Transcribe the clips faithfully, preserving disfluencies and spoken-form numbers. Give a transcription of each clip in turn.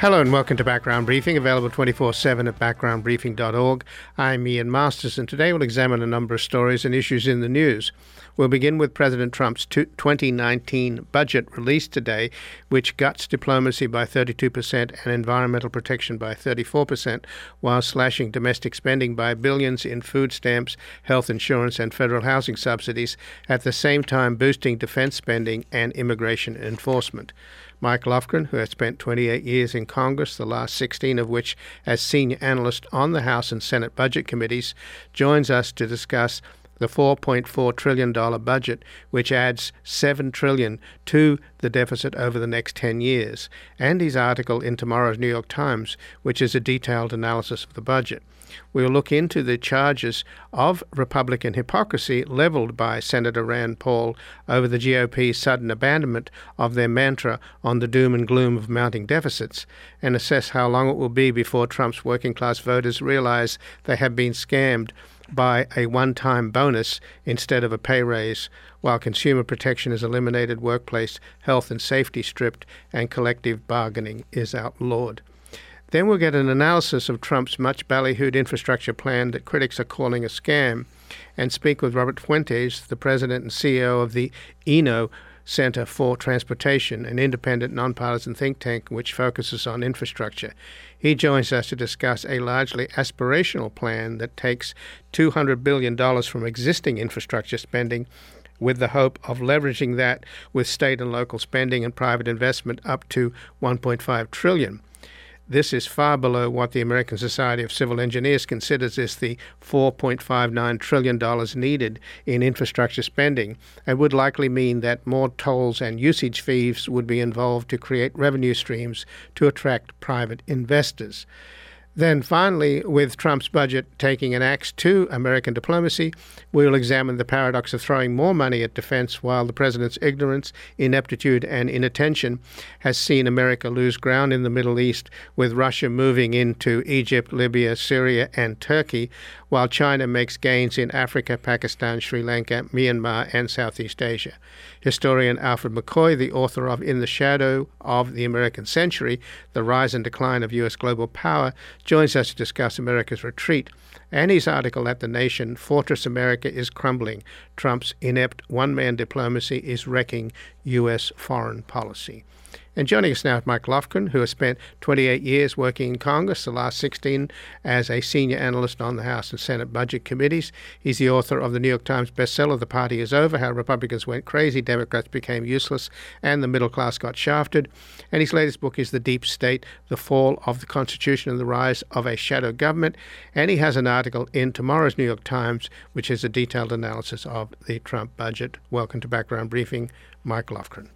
Hello and welcome to Background Briefing, available twenty-four seven at background briefing dot org. I'm Ian Masters, and today we'll examine a number of stories and issues in the news. We'll begin with President Trump's twenty nineteen budget released today, which cuts diplomacy by thirty-two percent and environmental protection by thirty-four percent, while slashing domestic spending by billions in food stamps, health insurance, and federal housing subsidies, at the same time boosting defense spending and immigration enforcement. Mike Lofgren, who has spent twenty-eight years in Congress, the last sixteen of which as senior analyst on the House and Senate budget committees, joins us to discuss the four point four trillion dollars budget, which adds seven trillion dollars to the deficit over the next ten years, and his article in tomorrow's New York Times, which is a detailed analysis of the budget. We'll look into the charges of Republican hypocrisy leveled by Senator Rand Paul over the G O P's sudden abandonment of their mantra on the doom and gloom of mounting deficits, and assess how long it will be before Trump's working-class voters realize they have been scammed by a one-time bonus instead of a pay raise, while consumer protection is eliminated, workplace health and safety stripped, and collective bargaining is outlawed. Then we'll get an analysis of Trump's much ballyhooed infrastructure plan that critics are calling a scam, and speak with Robert Fuentes, the president and C E O of the E N O Center for Transportation, an independent, nonpartisan think tank which focuses on infrastructure. He joins us to discuss a largely aspirational plan that takes two hundred billion dollars from existing infrastructure spending, with the hope of leveraging that with state and local spending and private investment up to one point five trillion dollars. This is far below what the American Society of Civil Engineers considers is the four point five nine trillion dollars needed in infrastructure spending, and would likely mean that more tolls and usage fees would be involved to create revenue streams to attract private investors. Then finally, with Trump's budget taking an axe to American diplomacy, we will examine the paradox of throwing more money at defense while the president's ignorance, ineptitude, and inattention has seen America lose ground in the Middle East, with Russia moving into Egypt, Libya, Syria, and Turkey, while China makes gains in Africa, Pakistan, Sri Lanka, Myanmar, and Southeast Asia. Historian Alfred McCoy, the author of In the Shadow of the American Century, The Rise and Decline of U S Global Power, joins us to discuss America's retreat, and his article at The Nation, Fortress America is Crumbling. Trump's inept one-man diplomacy is wrecking U S foreign policy. And joining us now is Mike Lofgren, who has spent twenty-eight years working in Congress, the last sixteen as a senior analyst on the House and Senate budget committees. He's the author of the New York Times bestseller, The Party Is Over, How Republicans Went Crazy, Democrats Became Useless, and the Middle Class Got Shafted. And his latest book is The Deep State, The Fall of the Constitution and the Rise of a Shadow Government. And he has an article in tomorrow's New York Times, which is a detailed analysis of the Trump budget. Welcome to Background Briefing, Mike Lofgren.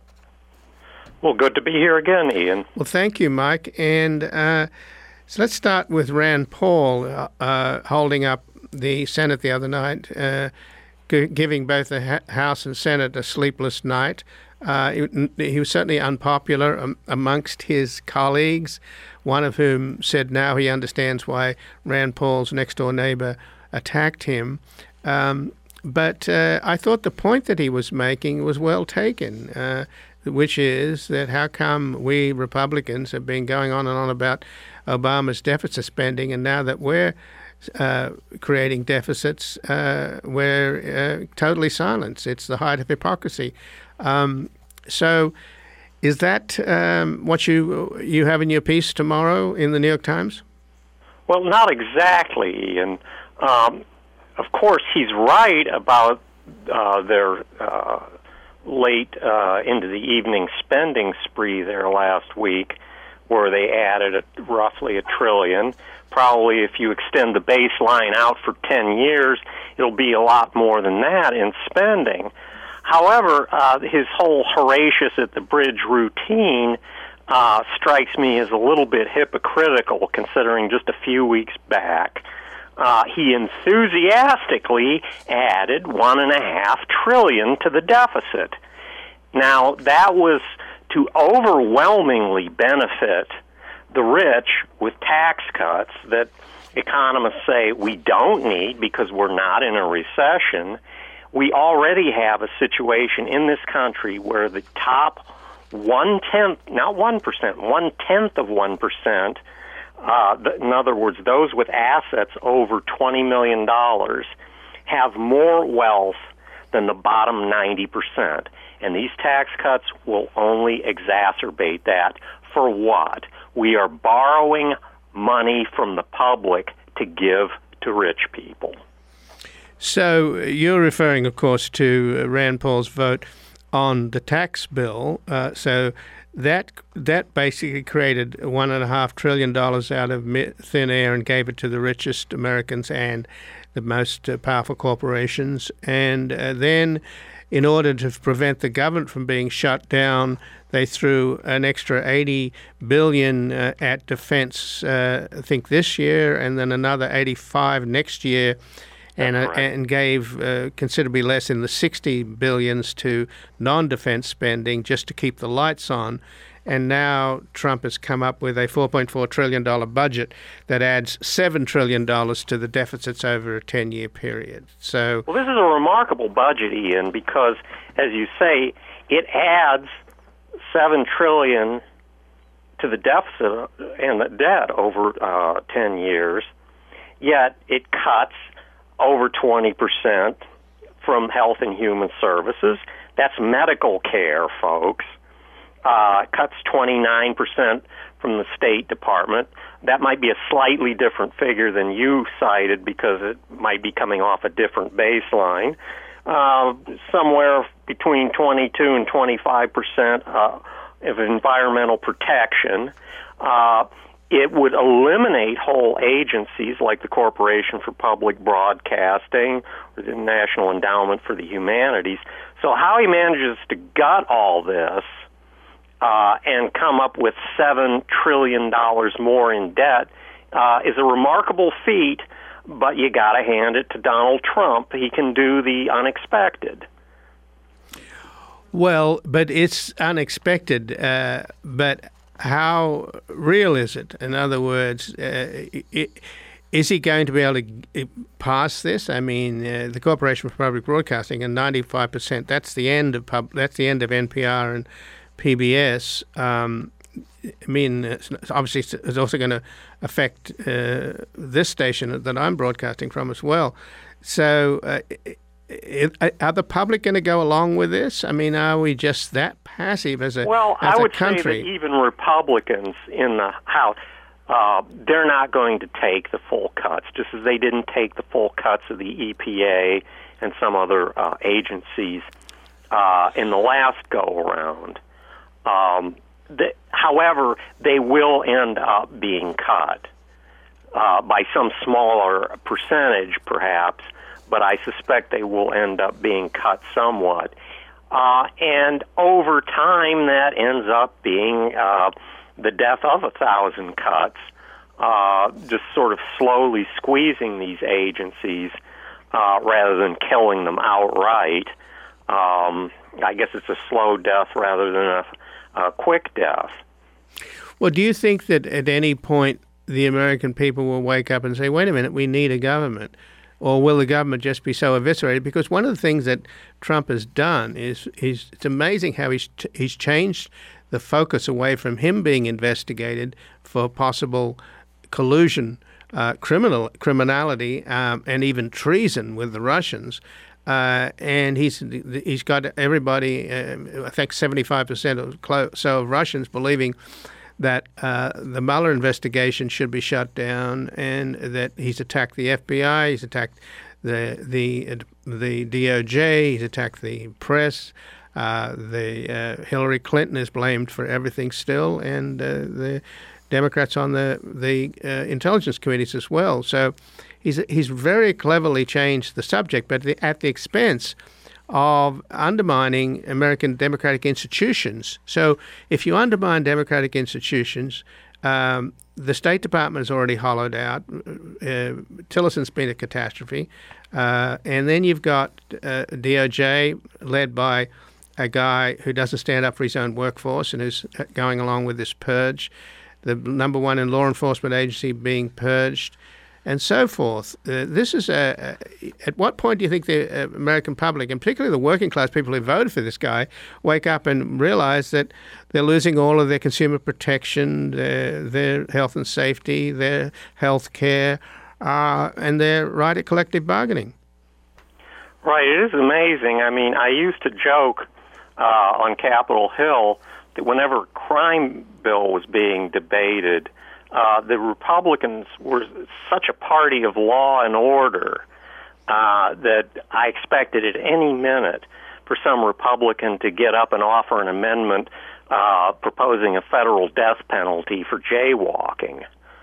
Well, good to be here again, Ian. Well, thank you, Mike. And uh, so let's start with Rand Paul uh, uh, holding up the Senate the other night, uh, g- giving both the ha- House and Senate a sleepless night. Uh, he, he was certainly unpopular um, amongst his colleagues, one of whom said now he understands why Rand Paul's next-door neighbor attacked him. Um, but uh, I thought the point that he was making was well taken. Uh, which is that how come we Republicans have been going on and on about Obama's deficit spending, and now that we're uh, creating deficits, uh, we're uh, totally silenced. It's the height of hypocrisy. Um, so is that um, what you you have in your piece tomorrow in the New York Times? Well, not exactly. And um, of course, he's right about uh, their uh late uh, into the evening spending spree there last week, where they added a, roughly a trillion. Probably if you extend the baseline out for ten years, it'll be a lot more than that in spending. However, uh, his whole Horatius at the bridge routine uh, strikes me as a little bit hypocritical, considering just a few weeks back Uh, he enthusiastically added one and a half trillion to the deficit. Now, that was to overwhelmingly benefit the rich with tax cuts that economists say we don't need because we're not in a recession. We already have a situation in this country where the top one-tenth, not one percent, one-tenth of one percent, uh, in other words, those with assets over twenty million dollars have more wealth than the bottom ninety percent. And these tax cuts will only exacerbate that. For what? We are borrowing money from the public to give to rich people. So you're referring, of course, to Rand Paul's vote on the tax bill. Uh, so that that basically created one and a half trillion dollars out of thin air and gave it to the richest Americans and the most uh, powerful corporations. And uh, then, in order to prevent the government from being shut down, they threw an extra eighty billion dollars uh, at defense, uh, I think this year, and then another eighty-five next year. And, uh, and gave uh, considerably less in the sixty billions to non-defense spending just to keep the lights on. And now Trump has come up with a four point four trillion dollars budget that adds seven trillion dollars to the deficits over a ten-year period. So, well, this is a remarkable budget, Ian, because, as you say, it adds seven trillion dollars to the deficit and the debt over uh, ten years, yet it cuts over twenty percent from Health and Human Services. That's medical care, folks. Uh, cuts twenty-nine percent from the State Department. That might be a slightly different figure than you cited because it might be coming off a different baseline. Uh, somewhere between twenty-two and twenty-five percent uh, of environmental protection. Uh, It would eliminate whole agencies like the Corporation for Public Broadcasting or the National Endowment for the Humanities. So how he manages to gut all this uh, and come up with seven trillion dollars more in debt uh, is a remarkable feat, but you got to hand it to Donald Trump. He can do the unexpected. Well, but it's unexpected, uh, but how real is it? In other words, uh, it, is he going to be able to pass this? I mean, uh, the Corporation for Public Broadcasting, and ninety-five percent. That's the end of pub, That's the end of N P R and P B S. Um, I mean, it's obviously, it's also going to affect uh, this station that I'm broadcasting from as well. So. Uh, It, are the public going to go along with this? I mean, are we just that passive as a well, as I would a country? say that even Republicans in the House, uh, they're not going to take the full cuts, just as they didn't take the full cuts of the E P A and some other uh, agencies uh, in the last go-around. Um, the, however, they will end up being cut uh, by some smaller percentage, perhaps, but I suspect they will end up being cut somewhat. Uh, and over time, that ends up being uh, the death of a thousand cuts, uh, just sort of slowly squeezing these agencies uh, rather than killing them outright. Um, I guess it's a slow death rather than a, a quick death. Well, do you think that at any point the American people will wake up and say, wait a minute, we need a government? Or will the government just be so eviscerated? Because one of the things that Trump has done is, is it's amazing how he's he's changed the focus away from him being investigated for possible collusion, uh, criminal criminality, um, and even treason with the Russians. Uh, and he's he's got everybody, uh, I think seventy-five percent or so of Russians believing that uh, the Mueller investigation should be shut down, and that he's attacked the F B I, he's attacked the the the D O J, he's attacked the press. Uh, the uh, Hillary Clinton is blamed for everything still, and uh, the Democrats on the the uh, intelligence committees as well. So he's he's very cleverly changed the subject, but the, at the expense of undermining American democratic institutions. So if you undermine democratic institutions, um, the State Department is already hollowed out. Uh, Tillerson's been a catastrophe. Uh, and then you've got uh, D O J led by a guy who doesn't stand up for his own workforce and who's going along with this purge. The number one in law enforcement agency being purged. and so forth. Uh, this is a, a, at what point do you think the uh, American public, and particularly the working class people who voted for this guy, wake up and realize that they're losing all of their consumer protection, their, their health and safety, their health care, uh, and their right at collective bargaining? Right, it is amazing. I mean, I used to joke uh, on Capitol Hill that whenever a crime bill was being debated, uh, the Republicans were such a party of law and order uh, that I expected at any minute for some Republican to get up and offer an amendment uh, proposing a federal death penalty for jaywalking.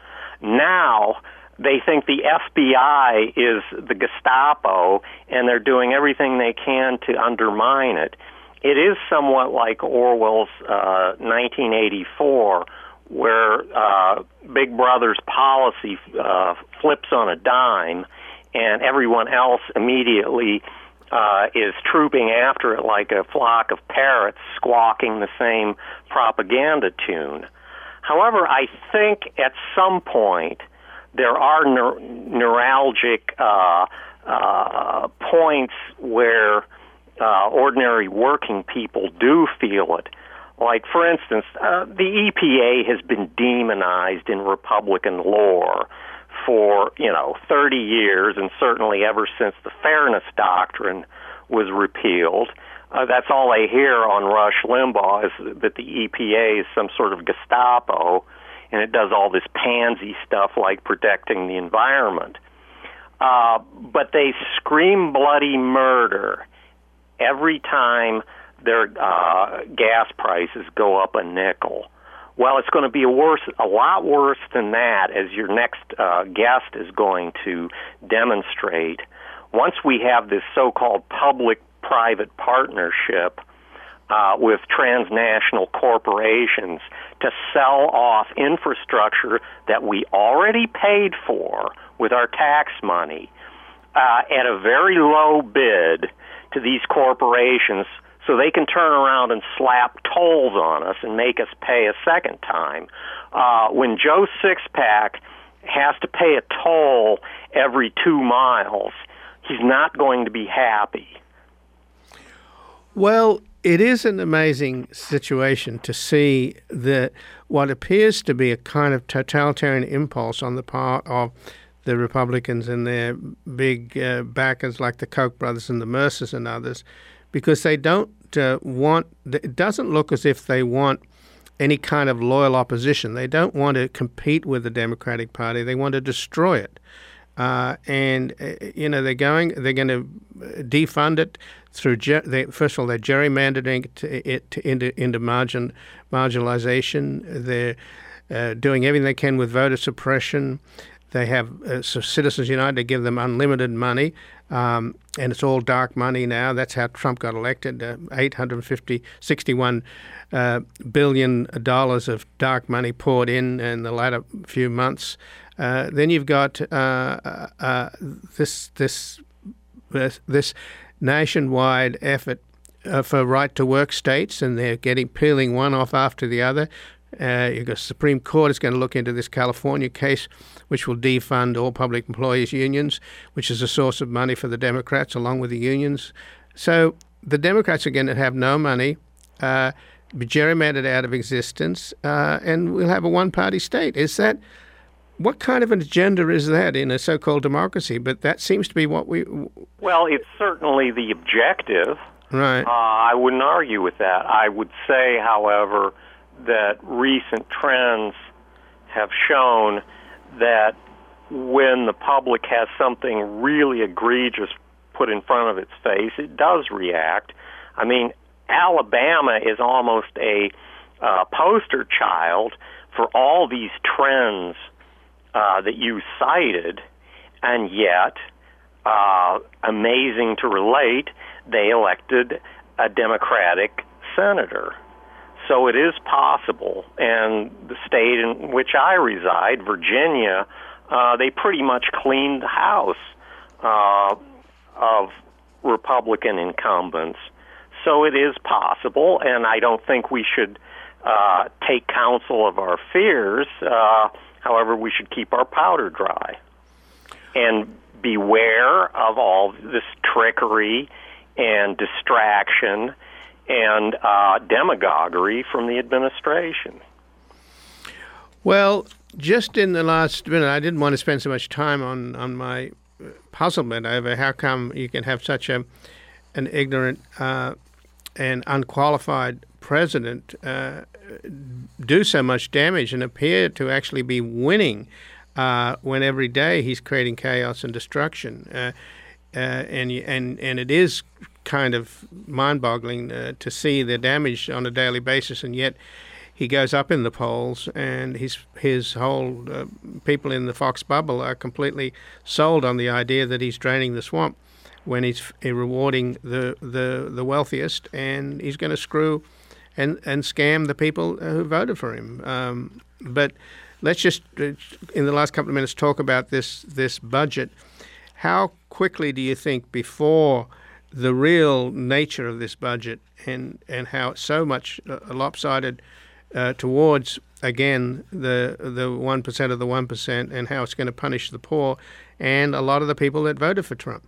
Now, they think the F B I is the Gestapo, and they're doing everything they can to undermine it. It is somewhat like Orwell's uh, nineteen eighty-four, where uh, Big Brother's policy uh, flips on a dime, and everyone else immediately uh, is trooping after it like a flock of parrots squawking the same propaganda tune. However, I think at some point there are neur- neuralgic uh, uh, points where uh, ordinary working people do feel it. Like, for instance, uh, the E P A has been demonized in Republican lore for, you know, thirty years, and certainly ever since the Fairness Doctrine was repealed. Uh, that's all I hear on Rush Limbaugh, is that the E P A is some sort of Gestapo, and it does all this pansy stuff like protecting the environment. Uh, but they scream bloody murder every time their uh, gas prices go up a nickel. Well, it's going to be a worse, a lot worse than that, as your next uh, guest is going to demonstrate. Once we have this so-called public-private partnership Uh, with transnational corporations to sell off infrastructure that we already paid for with our tax money uh, at a very low bid to these corporations, so they can turn around and slap tolls on us and make us pay a second time. Uh, when Joe Sixpack has to pay a toll every two miles, he's not going to be happy. Well, it is an amazing situation to see that what appears to be a kind of totalitarian impulse on the part of the Republicans and their big uh, backers like the Koch brothers and the Mercers and others, because they don't uh, want, it doesn't look as if they want any kind of loyal opposition. They don't want to compete with the Democratic Party. They want to destroy it. Uh, and, uh, you know, they're going, they're going to defund it through, ger- they, first of all, they're gerrymandering it, to, it to, into, into margin, marginalization. They're uh, doing everything they can with voter suppression. They have uh, so Citizens United, they give them unlimited money, um, and it's all dark money now. That's how Trump got elected, uh, eight hundred fifty, sixty-one uh, billion dollars of dark money poured in in the latter few months. Uh, then you've got uh, uh, this this this, this nationwide effort uh, for right-to-work states, and they're getting peeling one off after the other. Uh, you've got the Supreme Court is going to look into this California case, which will defund all public employees' unions, which is a source of money for the Democrats, along with the unions. So the Democrats are going to have no money, uh, be gerrymandered out of existence, uh, and we'll have a one-party state. Is that what kind of an agenda is that in a so-called democracy? But that seems to be what we... Well, it's certainly the objective. Right. Uh, I wouldn't argue with that. I would say, however, that recent trends have shown that when the public has something really egregious put in front of its face, it does react. I mean, Alabama is almost a uh, poster child for all these trends uh, that you cited, and yet, uh, amazing to relate, they elected a Democratic senator. So it is possible, and the state in which I reside, Virginia, uh, they pretty much cleaned the house uh, of Republican incumbents. So it is possible, and I don't think we should uh, take counsel of our fears. Uh, however, we should keep our powder dry. and beware of all this trickery and distraction and uh, demagoguery from the administration. Well, just in the last minute, I didn't want to spend so much time on, on my puzzlement over how come you can have such a an ignorant uh, and unqualified president uh, do so much damage and appear to actually be winning uh, when every day he's creating chaos and destruction. Uh, uh, and and and it is kind of mind-boggling uh, to see the damage on a daily basis, and yet he goes up in the polls, and his his whole uh, people in the Fox bubble are completely sold on the idea that he's draining the swamp when he's rewarding the the, the wealthiest, and he's going to screw and and scam the people who voted for him. Um, but let's just, in the last couple of minutes, talk about this this budget. How quickly do you think before the real nature of this budget and, and how it's so much uh, lopsided uh, towards, again, the the one percent of the one percent, and how it's going to punish the poor and a lot of the people that voted for Trump?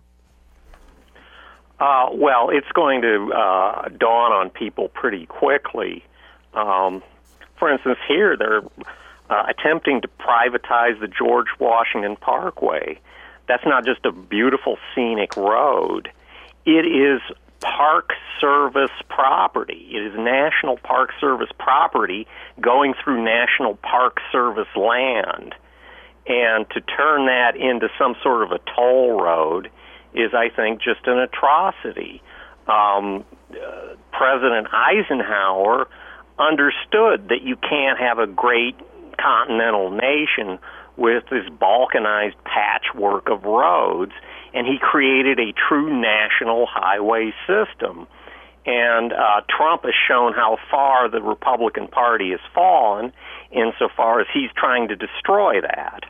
Uh, well, it's going to uh, dawn on people pretty quickly. Um, for instance, here they're uh, attempting to privatize the George Washington Parkway. That's not just a beautiful scenic road. It is Park Service property. It is National Park Service property going through National Park Service land. And to turn that into some sort of a toll road is, I think, just an atrocity. Um, uh, President Eisenhower understood that you can't have a great continental nation with this balkanized patchwork of roads, and he created a true national highway system. And uh, Trump has shown how far the Republican Party has fallen insofar as he's trying to destroy that.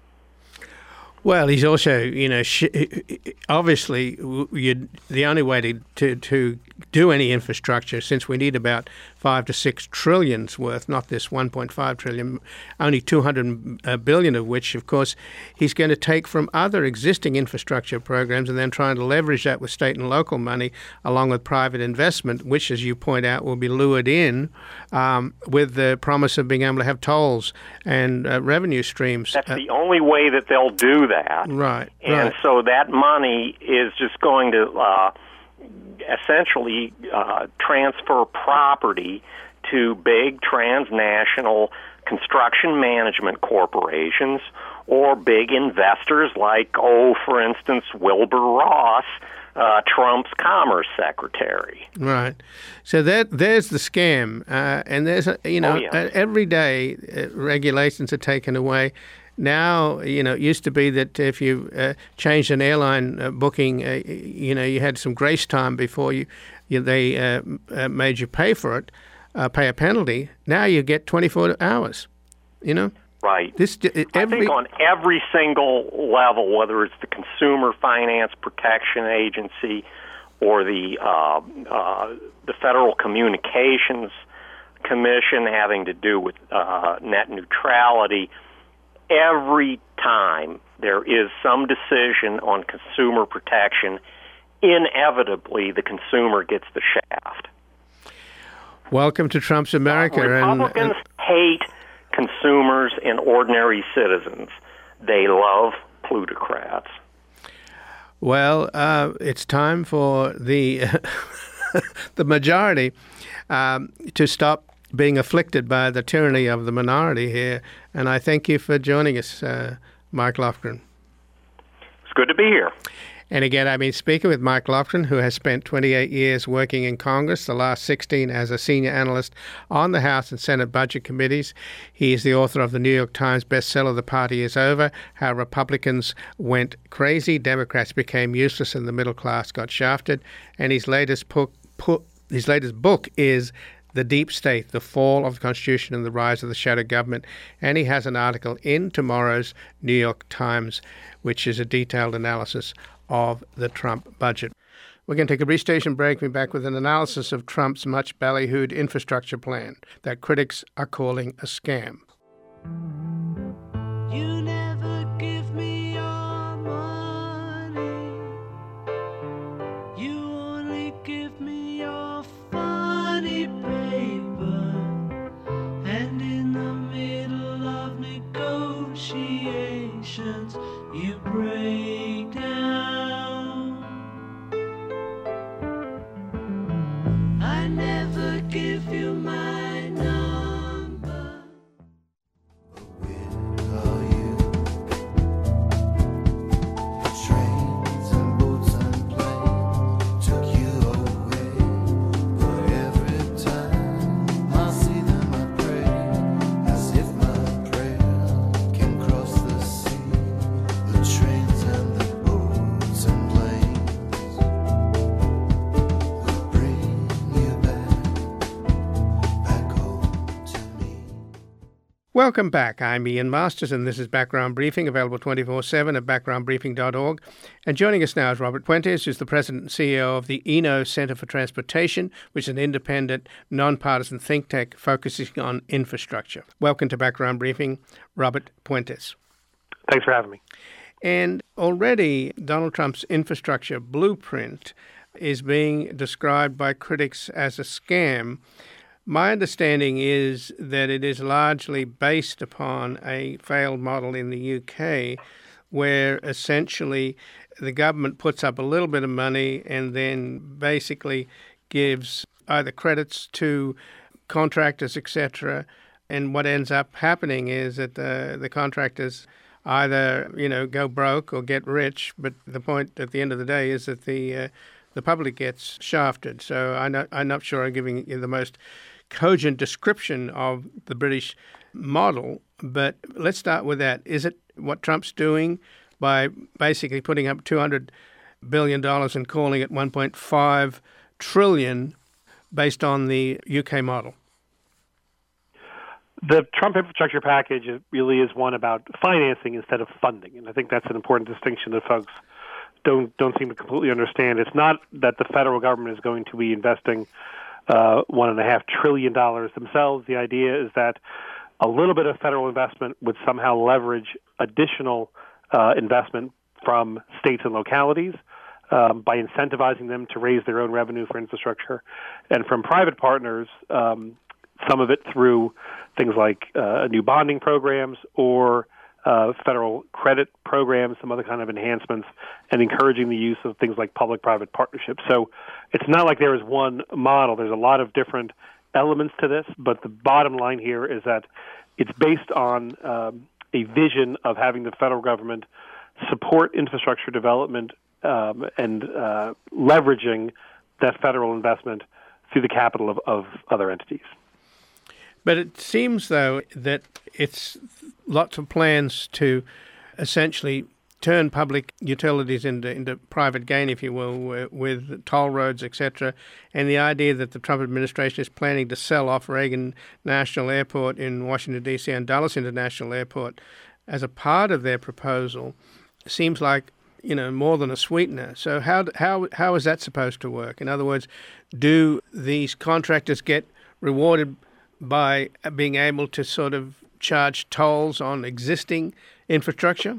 Well, he's also, you know, sh- obviously you'd, the only way to, to, to do any infrastructure, since we need about five to six trillions worth, not this one point five trillion, only two hundred billion of which, of course, he's going to take from other existing infrastructure programs and then trying to leverage that with state and local money along with private investment, which, as you point out, will be lured in um, with the promise of being able to have tolls and uh, revenue streams. That's uh, the only way that they'll do that. That. Right. And right. so that money is just going to uh, essentially uh, transfer property to big transnational construction management corporations or big investors like, oh, for instance, Wilbur Ross, uh, Trump's Commerce Secretary. Right. So that there's the scam. Uh, and there's, a, you know, oh, yeah. every day uh, regulations are taken away. Now, you know, it used to be that if you uh, changed an airline uh, booking, uh, you know, you had some grace time before you, you they uh, uh, made you pay for it, uh, pay a penalty. Now you get twenty-four hours, you know? Right. This every, I think on every single level, whether it's the Consumer Finance Protection Agency or the uh, uh, the Federal Communications Commission having to do with uh, net neutrality, every time there is some decision on consumer protection, inevitably the consumer gets the shaft. Welcome to Trump's America. Uh, Republicans and, uh, hate consumers and ordinary citizens. They love plutocrats. Well, uh, it's time for the the majority um, to stop being afflicted by the tyranny of the minority here. And I thank you for joining us, uh, Mike Lofgren. It's good to be here. And again, I've been speaking with Mike Lofgren, who has spent twenty-eight years working in Congress, the last sixteen as a senior analyst on the House and Senate budget committees. He is the author of the New York Times bestseller, The Party Is Over, How Republicans Went Crazy, Democrats Became Useless, and the Middle Class Got Shafted. And his latest book, his latest book is The Deep State, The Fall of the Constitution and the Rise of the Shadow Government. And he has an article in tomorrow's New York Times, which is a detailed analysis of the Trump budget. We're going to take a brief station break. We'll be back with an analysis of Trump's much ballyhooed infrastructure plan that critics are calling a scam. You never give me your money. patience, you break down. I never give you my number. Where are you? Trains and boats and planes took you away. But every time I see them I pray, as if my prayer can cross the sea. The trains and the boats and planes will bring you back, back home to me. Welcome back. I'm Ian Masters, and this is Background Briefing, available twenty-four seven at background briefing dot org. And joining us now is Robert Puentes, who's the president and C E O of the E N O Center for Transportation, which is an independent, nonpartisan think tank focusing on infrastructure. Welcome to Background Briefing, Robert Puentes. Thanks for having me. And already Donald Trump's infrastructure blueprint is being described by critics as a scam. My understanding is that it is largely based upon a failed model in the U K, where essentially the government puts up a little bit of money and then basically gives either credits to contractors, et cetera. And what ends up happening is that the, the contractors either, you know, go broke or get rich. But the point at the end of the day is that the uh, the public gets shafted. So I'm not, I'm not sure I'm giving you the most cogent description of the British model, but let's start with that. Is it what Trump's doing by basically putting up two hundred billion dollars and calling it one point five trillion dollars based on the U K model? The Trump infrastructure package really is one about financing instead of funding, and I think that's an important distinction that folks don't don't seem to completely understand. It's not that the federal government is going to be investing uh, one and a half trillion dollars themselves. The idea is that a little bit of federal investment would somehow leverage additional uh, investment from states and localities um, by incentivizing them to raise their own revenue for infrastructure, and from private partners, um, some of it through things like uh, new bonding programs or uh, federal credit programs, some other kind of enhancements, and encouraging the use of things like public-private partnerships. So it's not like there is one model. There's a lot of different elements to this, but the bottom line here is that it's based on um, a vision of having the federal government support infrastructure development um, and uh, leveraging that federal investment through the capital of, of other entities. But it seems, though, that it's lots of plans to essentially turn public utilities into, into private gain, if you will, with toll roads, et cetera. And the idea that the Trump administration is planning to sell off Reagan National Airport in Washington, D C and Dulles International Airport as a part of their proposal seems like, you know, more than a sweetener. So how how how is that supposed to work? In other words, do these contractors get rewarded by being able to sort of charge tolls on existing infrastructure?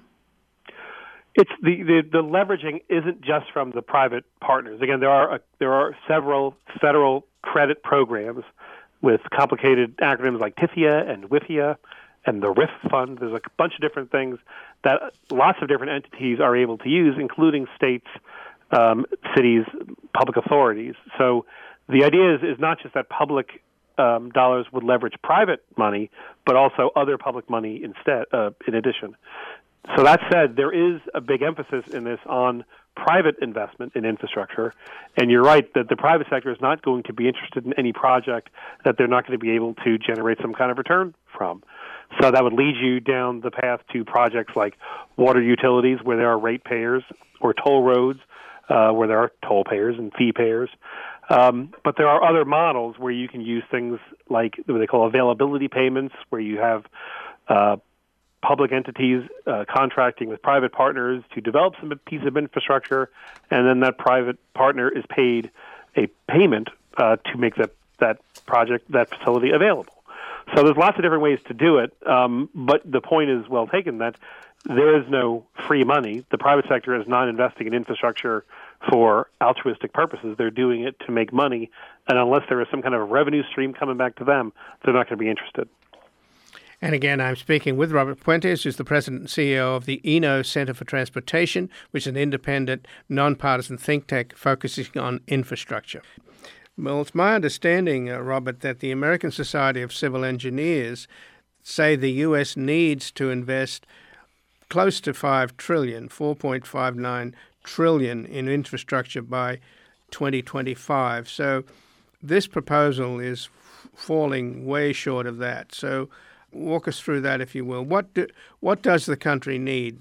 It's the, the, the leveraging isn't just from the private partners. Again, there are a, there are several federal credit programs with complicated acronyms like TIFIA and WIFIA and the R I F fund. There's a bunch of different things that lots of different entities are able to use, including states, um, cities, public authorities. So the idea is, is not just that public Um, dollars would leverage private money, but also other public money instead. Uh, in addition, so that said, there is a big emphasis in this on private investment in infrastructure, and you're right that the private sector is not going to be interested in any project that they're not going to be able to generate some kind of return from. So that would lead you down the path to projects like water utilities, where there are ratepayers, or toll roads, uh, where there are toll payers and fee payers. Um, but there are other models where you can use things like what they call availability payments, where you have uh, public entities uh, contracting with private partners to develop some piece of infrastructure, and then that private partner is paid a payment uh, to make that, that project, that facility available. So there's lots of different ways to do it, um, but the point is well taken that there is no free money. The private sector is not investing in infrastructure for altruistic purposes. They're doing it to make money, and unless there is some kind of revenue stream coming back to them, they're not going to be interested. And again, I'm speaking with Robert Puentes, who's the president and C E O of the E N O Center for Transportation, which is an independent, nonpartisan think tank focusing on infrastructure. Well, it's my understanding, uh, Robert, that the American Society of Civil Engineers say the U S needs to invest close to five trillion dollars, four point five nine trillion dollars in infrastructure by twenty twenty-five. So this proposal is f- falling way short of that. So walk us through that, if you will. What do, what does the country need?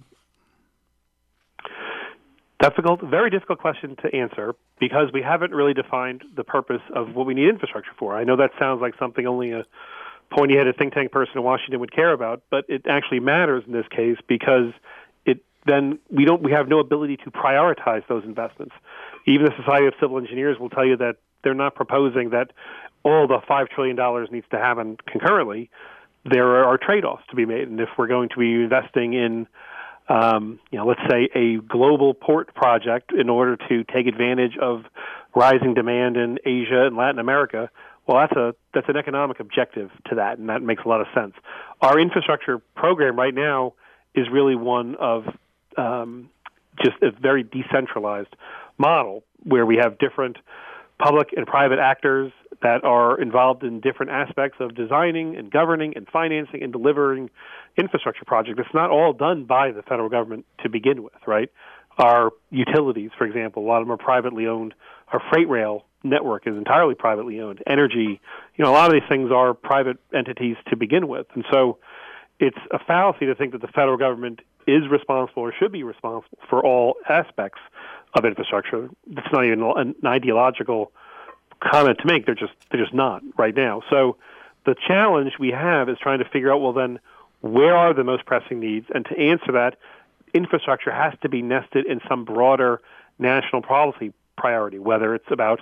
Difficult, very difficult question to answer because we haven't really defined the purpose of what we need infrastructure for. I know that sounds like something only a pointy-headed think tank person in Washington would care about, but it actually matters in this case because it then we don't we have no ability to prioritize those investments. Even the Society of Civil Engineers will tell you that they're not proposing that all the five trillion dollars needs to happen concurrently. There are trade-offs to be made, and if we're going to be investing in Um, you know, let's say a global port project in order to take advantage of rising demand in Asia and Latin America, well, that's a that's an economic objective to that, and that makes a lot of sense. Our infrastructure program right now is really one of um, just a very decentralized model where we have different public and private actors that are involved in different aspects of designing and governing and financing and delivering infrastructure projects. It's not all done by the federal government to begin with, right? Our utilities, for example, a lot of them are privately owned. Our freight rail network is entirely privately owned. Energy, you know, a lot of these things are private entities to begin with. And so it's a fallacy to think that the federal government is responsible or should be responsible for all aspects of infrastructure. It's not even an ideological comment to make. They're just they're just not right now. So the challenge we have is trying to figure out, well, then, where are the most pressing needs? And to answer that, infrastructure has to be nested in some broader national policy priority, whether it's about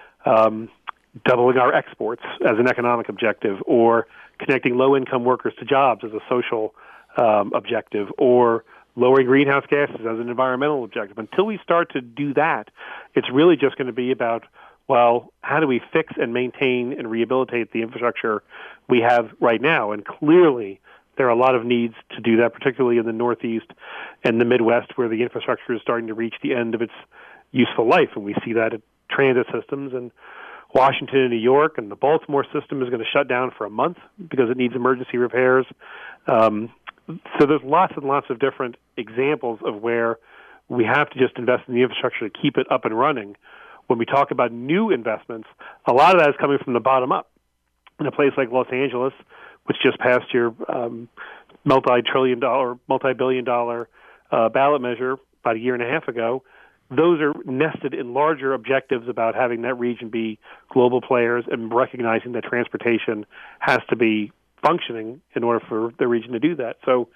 um, doubling our exports as an economic objective, or connecting low-income workers to jobs as a social um, objective, or lowering greenhouse gases as an environmental objective. Until we start to do that, it's really just going to be about, well, how do we fix and maintain and rehabilitate the infrastructure we have right now? And clearly, there are a lot of needs to do that, particularly in the Northeast and the Midwest, where the infrastructure is starting to reach the end of its useful life. And we see that at transit systems in Washington and New York, and the Baltimore system is going to shut down for a month because it needs emergency repairs. Um, so there's lots and lots of different examples of where we have to just invest in the infrastructure to keep it up and running. When we talk about new investments, a lot of that is coming from the bottom up. In a place like Los Angeles, which just passed your um, multi-trillion dollar, multi-billion dollar uh, ballot measure about a year and a half ago, those are nested in larger objectives about having that region be global players and recognizing that transportation has to be functioning in order for the region to do that. So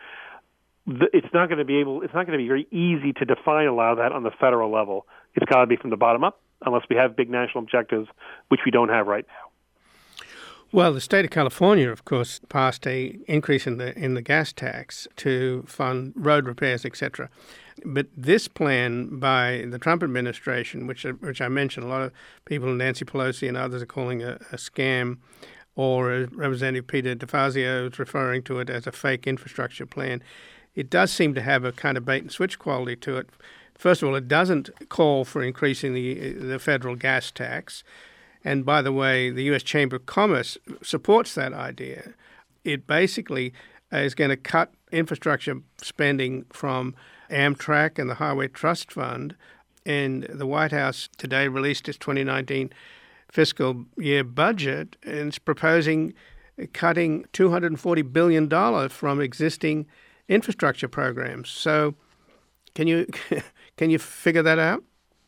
th- it's not going to be able, it's not going to be very easy to define a lot of that on the federal level. It's got to be from the bottom up, unless we have big national objectives, which we don't have right now. Well, the state of California, of course, passed a increase in the in the gas tax to fund road repairs, et cetera. But this plan by the Trump administration, which which I mentioned, a lot of people, Nancy Pelosi and others, are calling a, a scam, or as Representative Peter DeFazio is referring to it as a fake infrastructure plan. It does seem to have a kind of bait and switch quality to it. First of all, it doesn't call for increasing the the federal gas tax. And by the way, the U S Chamber of Commerce supports that idea. It basically is going to cut infrastructure spending from Amtrak and the Highway Trust Fund. And the White House today released its twenty nineteen fiscal year budget, and it's proposing cutting two hundred forty billion dollars from existing infrastructure programs. So can you can you figure that out?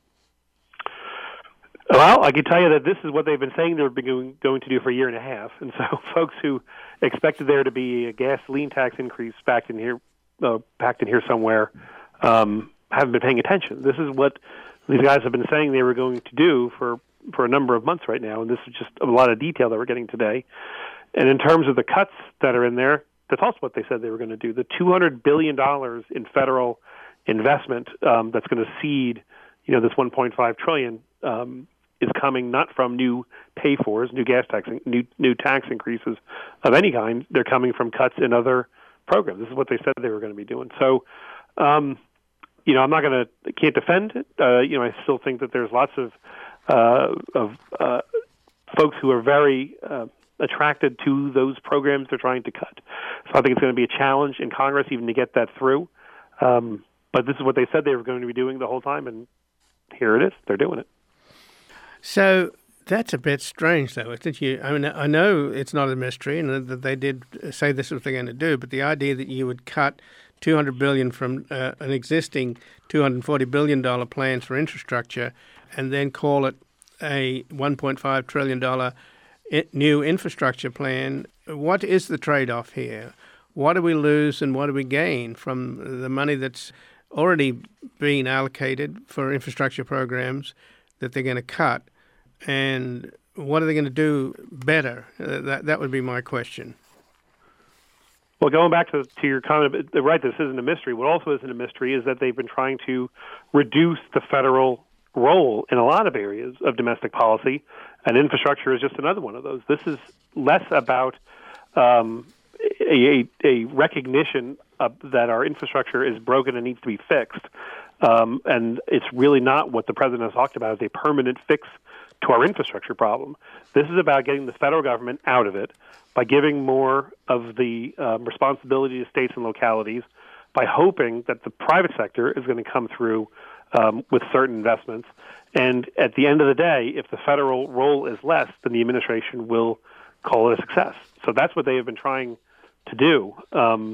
Well, I can tell you that this is what they've been saying they're going to do for a year and a half. And so folks who expected there to be a gasoline tax increase backed in here, uh, packed in here somewhere, um, haven't been paying attention. This is what these guys have been saying they were going to do for, for a number of months right now. And this is just a lot of detail that we're getting today. And in terms of the cuts that are in there, that's also what they said they were going to do. The two hundred billion dollars in federal investment um, that's going to seed, you know, this one point five trillion dollars um, is coming not from new pay-fors, new gas tax, new new tax increases of any kind. They're coming from cuts in other programs. This is what they said they were going to be doing. So, um, you know, I'm not going to can't defend it. Uh, you know, I still think that there's lots of uh, of uh, folks who are very uh, attracted to those programs they're trying to cut. So I think it's going to be a challenge in Congress even to get that through. Um, but this is what they said they were going to be doing the whole time, and here it is. They're doing it. So that's a bit strange, though, isn't it? I mean, I know it's not a mystery, and that they did say this is what they're going to do. But the idea that you would cut two hundred billion dollars from uh, an existing two hundred forty billion dollars plans for infrastructure, and then call it a one point five trillion dollars new infrastructure plan. What is the trade-off here? What do we lose and what do we gain from the money that's already been allocated for infrastructure programs that they're going to cut? And what are they going to do better? Uh, that that would be my question. Well, going back to, to your comment, right, this isn't a mystery. What also isn't a mystery is that they've been trying to reduce the federal role in a lot of areas of domestic policy, and infrastructure is just another one of those. This is less about um, a, a recognition of, that our infrastructure is broken and needs to be fixed, um, and it's really not what the president has talked about as a permanent fix to our infrastructure problem. This is about getting the federal government out of it by giving more of the um, responsibility to states and localities, by hoping that the private sector is going to come through um, with certain investments. And at the end of the day, if the federal role is less, then the administration will call it a success. So that's what they have been trying to do, um,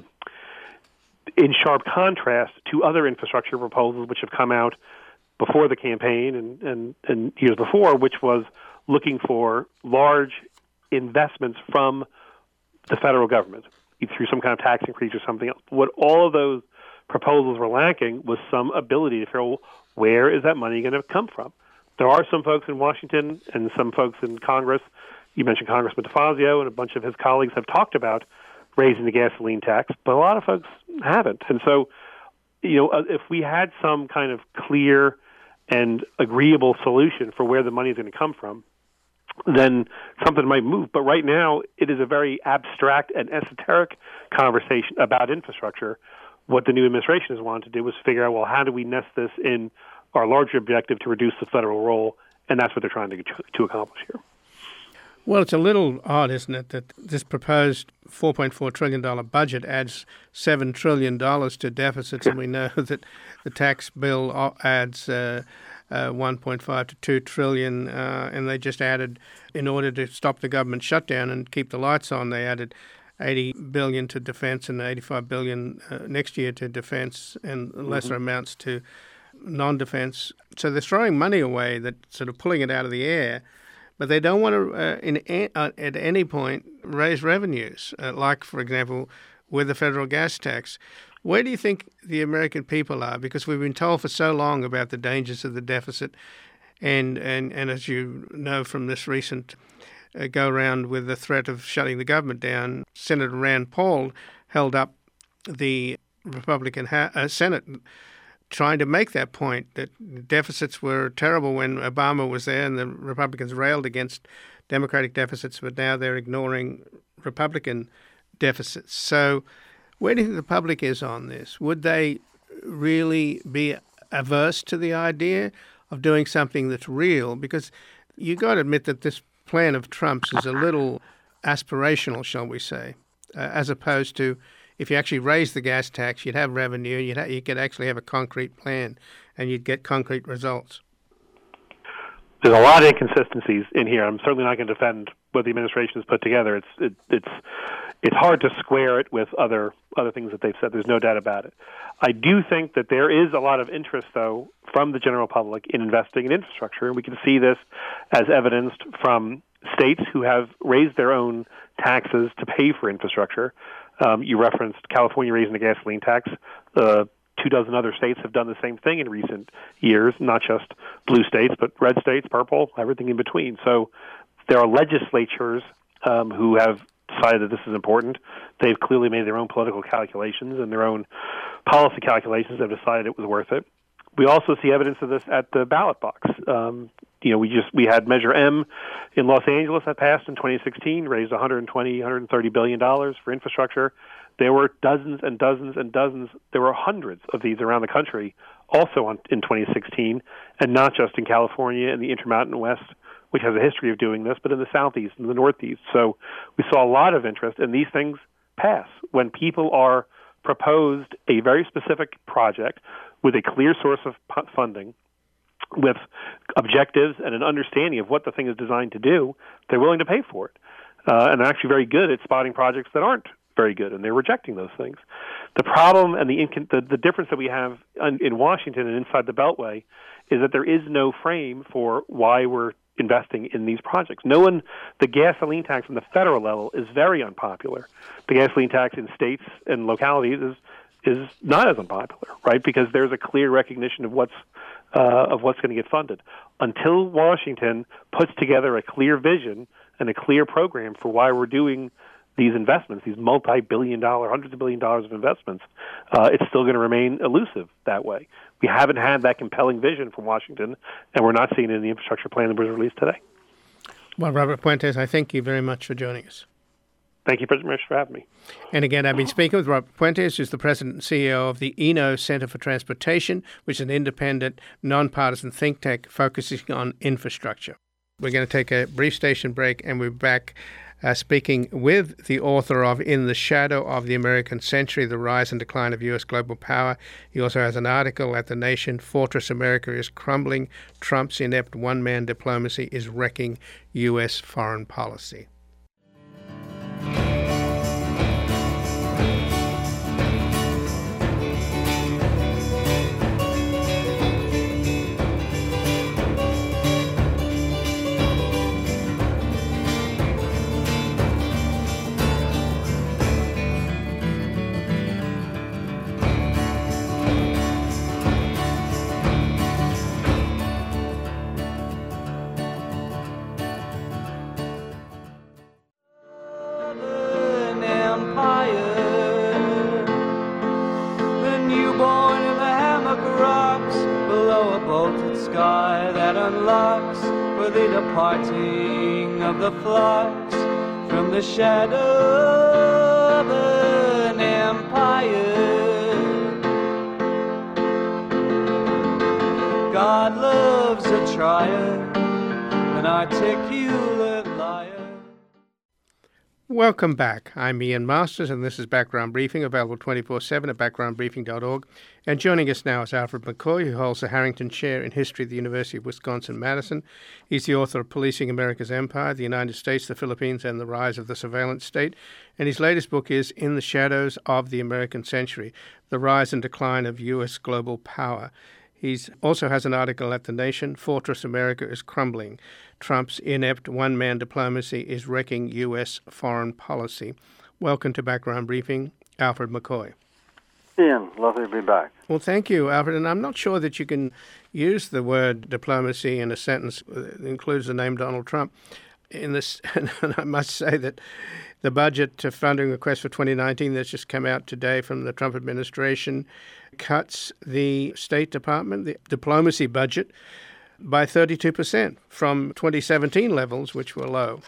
in sharp contrast to other infrastructure proposals which have come out before the campaign and, and, and years before, which was looking for large investments from the federal government through some kind of tax increase or something else. What all of those proposals were lacking was some ability to figure out, where is that money going to come from? There are some folks in Washington and some folks in Congress. You mentioned Congressman DeFazio and a bunch of his colleagues have talked about raising the gasoline tax, but a lot of folks haven't. And so, you know, if we had some kind of clear and agreeable solution for where the money is going to come from, then something might move. But right now, it is a very abstract and esoteric conversation about infrastructure. What the new administration has wanted to do was figure out, well, how do we nest this in our larger objective to reduce the federal role? And that's what they're trying to, to accomplish here. Well, it's a little odd, isn't it, that this proposed four point four trillion dollars budget adds seven trillion dollars to deficits, and we know that the tax bill adds uh, uh, one point five to two trillion dollars, uh, and they just added, in order to stop the government shutdown and keep the lights on, they added eighty billion dollars to defense and eighty-five billion dollars uh, next year to defense, and lesser mm-hmm. amounts to non-defense. So they're throwing money away, that sort of pulling it out of the air. But they don't want to, uh, in, uh, at any point, raise revenues, uh, like, for example, with the federal gas tax. Where do you think the American people are? Because we've been told for so long about the dangers of the deficit. And, and, and as you know from this recent uh, go-round with the threat of shutting the government down, Senator Rand Paul held up the Republican ha- uh, Senate trying to make that point, that deficits were terrible when Obama was there, and the Republicans railed against Democratic deficits, but now they're ignoring Republican deficits. So where do you think the public is on this? Would they really be averse to the idea of doing something that's real? Because you got to admit that this plan of Trump's is a little aspirational, shall we say, uh, as opposed to, if you actually raise the gas tax, you'd have revenue, you'd ha- you could actually have a concrete plan, and you'd get concrete results. There's a lot of inconsistencies in here. I'm certainly not going to defend what the administration has put together. It's it, it's it's hard to square it with other other things that they've said. There's no doubt about it. I do think that there is a lot of interest, though, from the general public in investing in infrastructure, and we can see this as evidenced from states who have raised their own taxes to pay for infrastructure. Um, you referenced California raising the gasoline tax. Uh, two dozen other states have done the same thing in recent years, not just blue states, but red states, purple, everything in between. So there are legislatures um, who have decided that this is important. They've clearly made their own political calculations and their own policy calculations. They've decided it was worth it. We also see evidence of this at the ballot box. Um, you know, we just we had Measure M in Los Angeles that passed in twenty sixteen, raised one hundred twenty, one hundred thirty billion dollars for infrastructure. There were dozens and dozens and dozens. There were hundreds of these around the country, also on, in twenty sixteen, and not just in California and the Intermountain West, which has a history of doing this, but in the Southeast and the Northeast. So we saw a lot of interest, and these things pass when people are proposed a very specific project with a clear source of funding, with objectives and an understanding of what the thing is designed to do. They're willing to pay for it, uh, and they're actually very good at spotting projects that aren't very good, and they're rejecting those things. The problem and the, incon- the, the difference that we have in, in Washington and inside the Beltway is that there is no frame for why we're investing in these projects. No one, the gasoline tax on the federal level is very unpopular. The gasoline tax in states and localities is is not as unpopular, right? Because there's a clear recognition of what's uh, of what's going to get funded. Until Washington puts together a clear vision and a clear program for why we're doing these investments, these multi-billion dollar, hundreds of billion dollars of investments, uh, it's still going to remain elusive that way. We haven't had that compelling vision from Washington, and we're not seeing it in the infrastructure plan that was released today. Well, Robert Puentes, I thank you very much for joining us. Thank you very much for having me. And again, I've been speaking with Robert Puentes, who's the president and C E O of the E N O Center for Transportation, which is an independent, nonpartisan think tank focusing on infrastructure. We're going to take a brief station break, and we're back Uh, speaking with the author of In the Shadow of the American Century, The Rise and Decline of U S Global Power. He also has an article at The Nation, Fortress America is Crumbling, Trump's Inept One-Man Diplomacy is Wrecking U S Foreign Policy. Parting of the flocks from the shadow of an empire. God loves a trier, an articulate liar. Welcome back. I'm Ian Masters, and this is Background Briefing, available twenty-four seven at background briefing dot org. And joining us now is Alfred McCoy, who holds the Harrington Chair in History at the University of Wisconsin-Madison. He's the author of Policing America's Empire, the United States, the Philippines, and the Rise of the Surveillance State. And his latest book is In the Shadows of the American Century, The Rise and Decline of U S Global Power. He also has an article at The Nation, Fortress America is Crumbling. Trump's inept one-man diplomacy is wrecking U S foreign policy. Welcome to Background Briefing, Alfred McCoy. Ian, lovely to be back. Well, thank you, Alfred. And I'm not sure that you can use the word diplomacy in a sentence that includes the name Donald Trump. In this, and I must say that the budget funding request for twenty nineteen that's just come out today from the Trump administration cuts the State Department, the diplomacy budget, by thirty-two percent from twenty seventeen levels, which were low.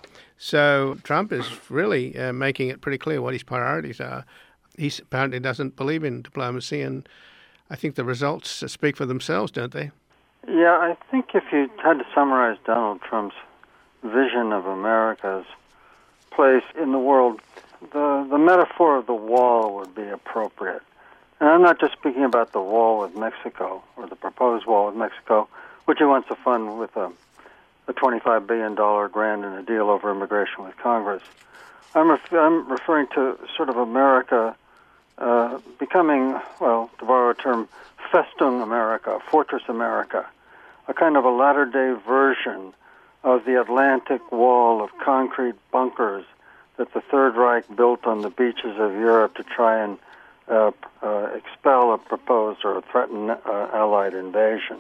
So Trump is really uh, making it pretty clear what his priorities are. He apparently doesn't believe in diplomacy, and I think the results speak for themselves, don't they? Yeah, I think if you had to summarize Donald Trump's vision of America's place in the world, the, the metaphor of the wall would be appropriate. And I'm not just speaking about the wall with Mexico, or the proposed wall with Mexico, which he wants to fund with a, a twenty-five billion dollars grant and a deal over immigration with Congress. I'm, ref- I'm referring to sort of America uh, becoming, well, to borrow a term, Festung America, Fortress America, a kind of a latter-day version of the Atlantic wall of concrete bunkers that the Third Reich built on the beaches of Europe to try and uh, uh, expel a proposed or threatened uh, Allied invasion.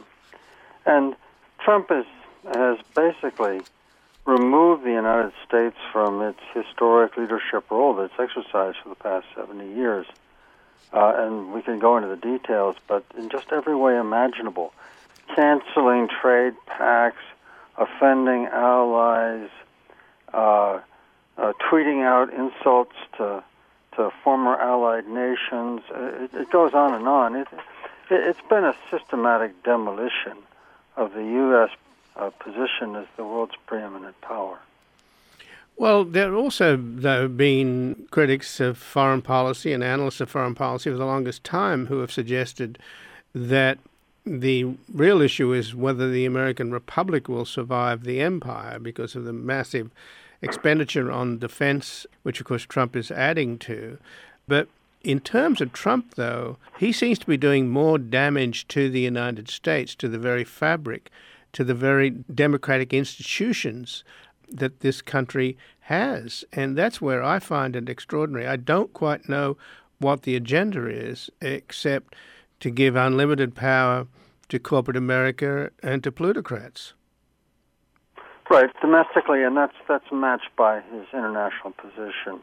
And Trump is, has basically removed the United States from its historic leadership role that's exercised for the past seventy years. Uh, and we can go into the details, but in just every way imaginable. Canceling trade pacts, offending allies, uh, uh, tweeting out insults to to former allied nations. It, it goes on and on. It, it, it's been a systematic demolition of the U S uh, position as the world's preeminent power. Well, there have also though, been critics of foreign policy and analysts of foreign policy for the longest time who have suggested that the real issue is whether the American Republic will survive the empire because of the massive expenditure on defense, which of course Trump is adding to. But in terms of Trump, though, he seems to be doing more damage to the United States, to the very fabric, to the very democratic institutions that this country has. And that's where I find it extraordinary. I don't quite know what the agenda is, except to give unlimited power to corporate America and to plutocrats. Right, domestically, and that's that's matched by his international position.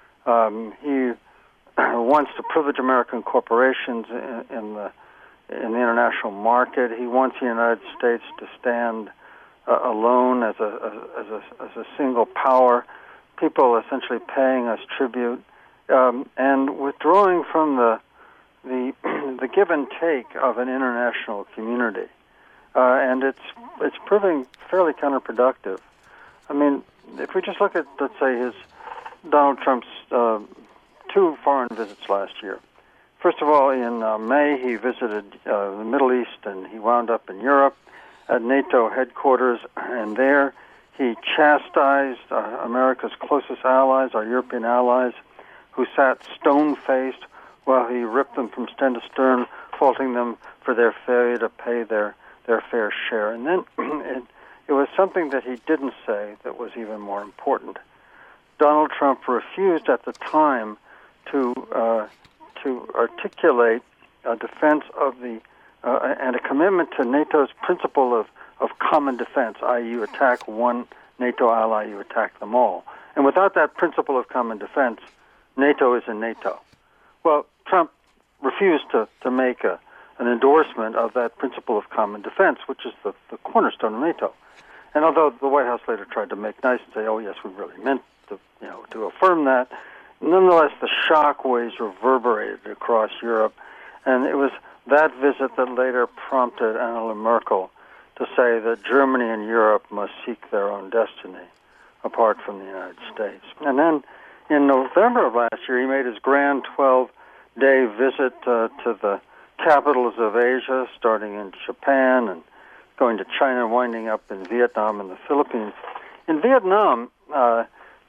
Um, he wants to privilege American corporations in, in the in the international market. He wants the United States to stand uh, alone as a as a as a single power. People essentially paying us tribute um, and withdrawing from the the the give and take of an international community. Uh, and it's it's proving fairly counterproductive. I mean, if we just look at, let's say, his Donald Trump's uh, two foreign visits last year. First of all, in uh, May, he visited uh, the Middle East, and he wound up in Europe at NATO headquarters, and there he chastised uh, America's closest allies, our European allies, who sat stone-faced while he ripped them from stem to stern, faulting them for their failure to pay their their fair share. And then it, it was something that he didn't say that was even more important. Donald Trump refused at the time to uh, to articulate a defense of the uh, and a commitment to NATO's principle of, of common defense, that is, you attack one NATO ally, you attack them all. And without that principle of common defense, NATO isn't NATO. Well, Trump refused to, to make a an endorsement of that principle of common defense, which is the, the cornerstone of NATO. And although the White House later tried to make nice and say, "Oh yes, we really meant to, you know, to affirm that," nonetheless, the shock waves reverberated across Europe, and it was that visit that later prompted Angela Merkel to say that Germany and Europe must seek their own destiny apart from the United States. And then in November of last year, he made his grand twelve-day visit uh, to the capitals of Asia, starting in Japan and going to China, winding up in Vietnam and the Philippines. In Vietnam, uh, uh,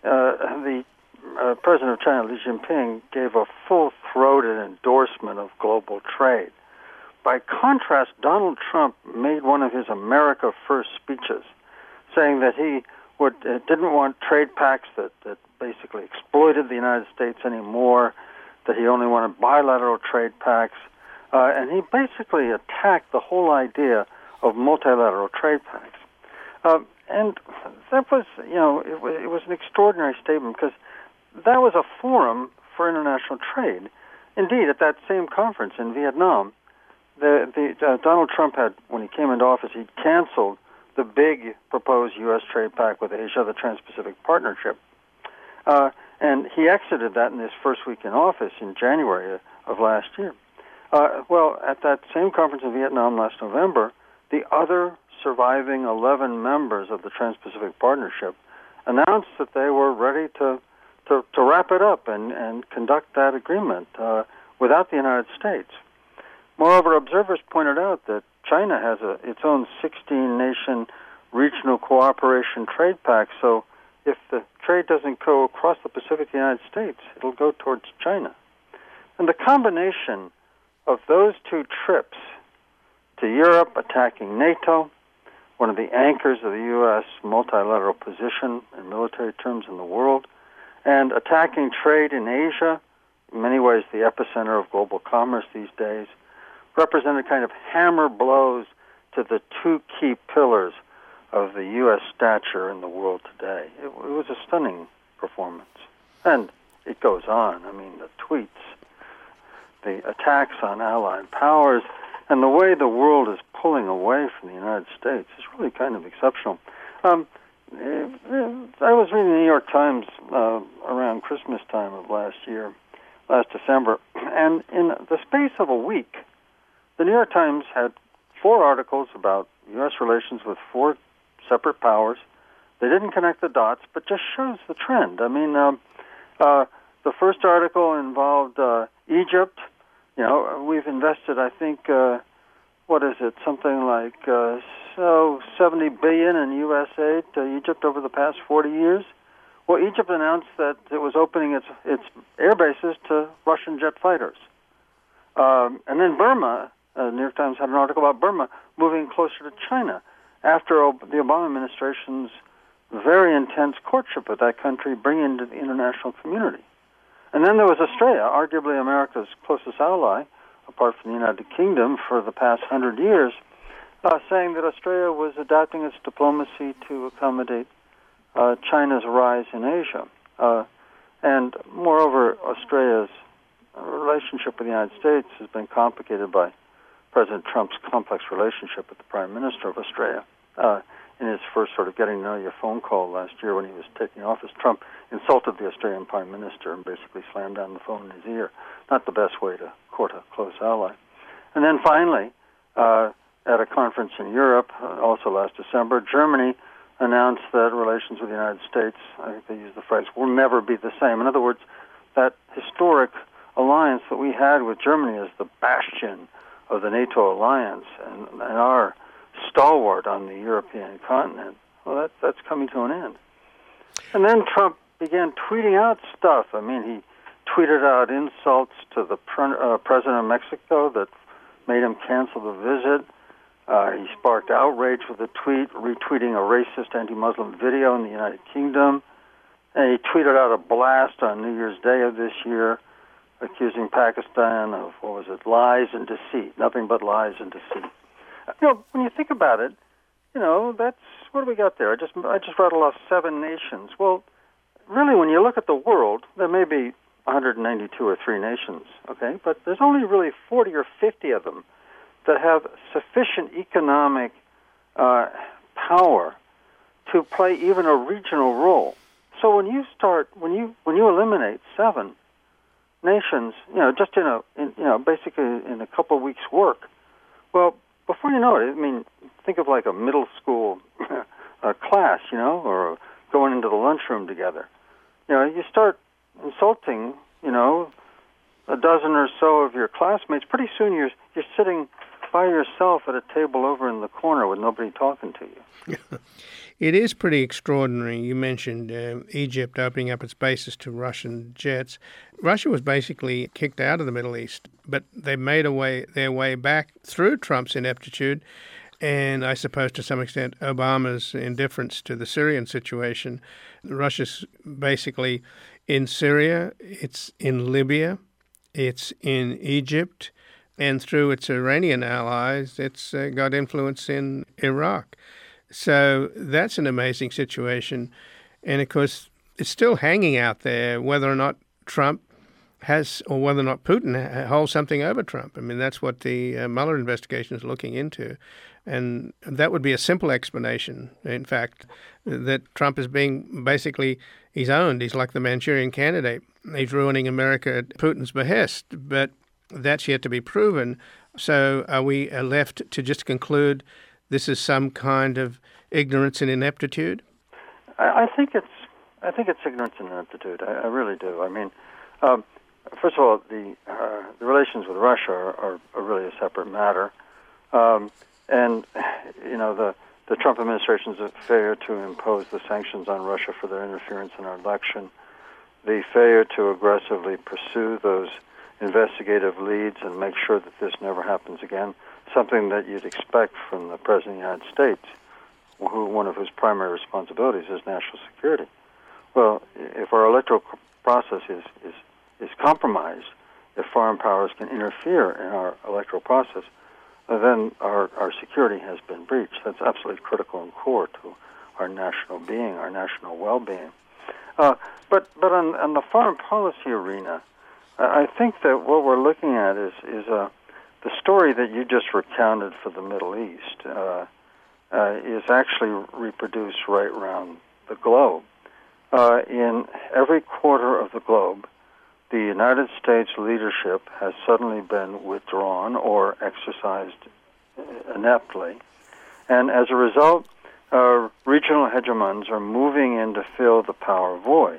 the uh, president of China, Xi Jinping, gave a full-throated endorsement of global trade. By contrast, Donald Trump made one of his America First speeches, saying that he would uh, didn't want trade pacts that, that basically exploited the United States anymore, that he only wanted bilateral trade pacts. Uh, and he basically attacked the whole idea of multilateral trade pacts. Uh, and that was, you know, it was, it was an extraordinary statement because that was a forum for international trade. Indeed, at that same conference in Vietnam, the, the uh, Donald Trump had, when he came into office, he canceled the big proposed U S trade pact with Asia, the Trans-Pacific Partnership. Uh, and he exited that in his first week in office in January of last year. Uh, well, at that same conference in Vietnam last November, the other surviving eleven members of the Trans-Pacific Partnership announced that they were ready to, to, to wrap it up and, and conduct that agreement uh, without the United States. Moreover, observers pointed out that China has a, its own sixteen-nation regional cooperation trade pact, so if the trade doesn't go across the Pacific to the United States, it'll go towards China. And the combination of those two trips to Europe, attacking NATO, one of the anchors of the U S multilateral position in military terms in the world, and attacking trade in Asia, in many ways the epicenter of global commerce these days, represented kind of hammer blows to the two key pillars of the U S stature in the world today. It, it was a stunning performance. And it goes on. I mean, the tweets, the attacks on allied powers, and the way the world is pulling away from the United States is really kind of exceptional. Um, I was reading the New York Times uh, around Christmas time of last year, last December, and in the space of a week, the New York Times had four articles about U S relations with four separate powers. They didn't connect the dots, but just shows the trend. I mean, um, uh, the first article involved uh, Egypt. You know, we've invested, I think, uh, what is it, something like uh, so seventy billion dollars in U S aid to Egypt over the past forty years. Well, Egypt announced that it was opening its its air bases to Russian jet fighters. Um, and then Burma, uh, New York Times had an article about Burma moving closer to China after Ob- the Obama administration's very intense courtship with that country, bringing into the international community. And then there was Australia, arguably America's closest ally, apart from the United Kingdom, for the past hundred years, uh, saying that Australia was adapting its diplomacy to accommodate uh, China's rise in Asia. Uh, and moreover, Australia's relationship with the United States has been complicated by President Trump's complex relationship with the Prime Minister of Australia. Uh, in his first sort of getting to know you phone call last year when he was taking office, Trump insulted the Australian Prime Minister and basically slammed down the phone in his ear. Not the best way to court a close ally. And then finally, uh, at a conference in Europe, uh, also last December, Germany announced that relations with the United States, I think they used the phrase, will never be the same. In other words, that historic alliance that we had with Germany as the bastion of the NATO alliance and, and our stalwart on the European continent, well, that, that's coming to an end. And then Trump began tweeting out stuff. I mean, he tweeted out insults to the pre- uh, president of Mexico that made him cancel the visit. Uh, he sparked outrage with a tweet, retweeting a racist anti-Muslim video in the United Kingdom. And he tweeted out a blast on New Year's Day of this year, accusing Pakistan of, what was it, lies and deceit, nothing but lies and deceit. You know, when you think about it, you know, that's, what do we got there? I just I just rattled off seven nations. Well, really, when you look at the world, there may be one hundred ninety-two or three nations, okay? But there's only really forty or fifty of them that have sufficient economic uh, power to play even a regional role. So when you start, when you when you eliminate seven nations, you know, just in a, in, you know, basically in a couple of weeks' work, well, before you know it, I mean, think of like a middle school uh, class, you know, or going into the lunchroom together. You know, you start insulting, you know, a dozen or so of your classmates. Pretty soon you're you're sitting by yourself at a table over in the corner with nobody talking to you. It is pretty extraordinary. You mentioned uh, Egypt opening up its bases to Russian jets. Russia was basically kicked out of the Middle East, but they made a way, their way back through Trump's ineptitude and, I suppose, to some extent, Obama's indifference to the Syrian situation. Russia's basically in Syria, it's in Libya, it's in Egypt, and through its Iranian allies, it's uh, got influence in Iraq. So that's an amazing situation. And, of course, it's still hanging out there whether or not Trump has, or whether or not Putin holds something over Trump. I mean, that's what the uh, Mueller investigation is looking into. And that would be a simple explanation, in fact, that Trump is being basically, he's owned. He's like the Manchurian candidate. He's ruining America at Putin's behest. But that's yet to be proven. So are we left to just conclude this is some kind of ignorance and ineptitude? I, I think it's I think it's ignorance and ineptitude. I, I really do. I mean, um, first of all, the uh, the relations with Russia are, are, are really a separate matter, um, and you know the the Trump administration's failure to impose the sanctions on Russia for their interference in our election, the failure to aggressively pursue those investigative leads and make sure that this never happens again. Something that you'd expect from the President of the United States, who one of whose primary responsibilities is national security. Well, if our electoral process is, is, is compromised, if foreign powers can interfere in our electoral process, then our, our security has been breached. That's absolutely critical and core to our national being, our national well-being. Uh, but but on, on the foreign policy arena, I think that what we're looking at is, is a the story that you just recounted for the Middle East uh, uh, is actually reproduced right around the globe. Uh, in every quarter of the globe, the United States leadership has suddenly been withdrawn or exercised ineptly. And as a result, uh, regional hegemons are moving in to fill the power void.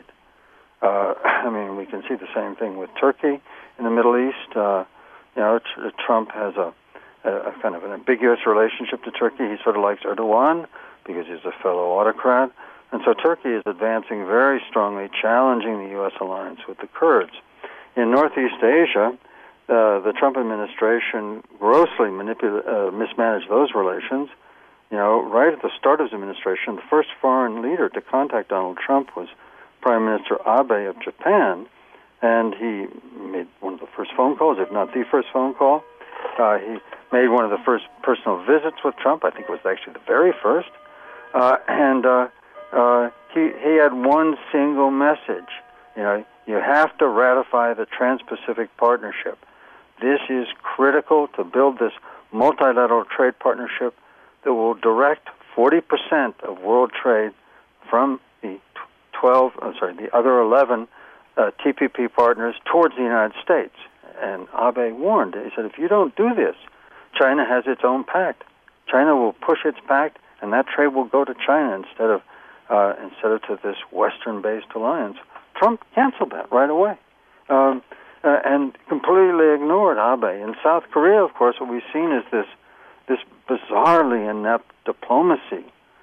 Uh, I mean, we can see the same thing with Turkey in the Middle East. Uh, you know, tr- Trump has a, a, a kind of an ambiguous relationship to Turkey. He sort of likes Erdogan because he's a fellow autocrat. And so Turkey is advancing very strongly, challenging the U S alliance with the Kurds. In Northeast Asia, uh, the Trump administration grossly manipul- uh, mismanaged those relations. You know, right at the start of his administration, the first foreign leader to contact Donald Trump was Prime Minister Abe of Japan, and he made one of the first phone calls, if not the first phone call. Uh, he made one of the first personal visits with Trump. I think it was actually the very first. Uh, and uh, uh, he, he had one single message. You know, you have to ratify the Trans-Pacific Partnership. This is critical to build this multilateral trade partnership that will direct forty percent of world trade from the twelve, I'm sorry, the other eleven uh, T P P partners towards the United States. And Abe warned. He said, if you don't do this, China has its own pact. China will push its pact, and that trade will go to China instead of uh, instead of to this Western-based alliance. Trump canceled that right away, um, uh, and completely ignored Abe. In South Korea, of course, what we've seen is this this bizarrely inept diplomacy,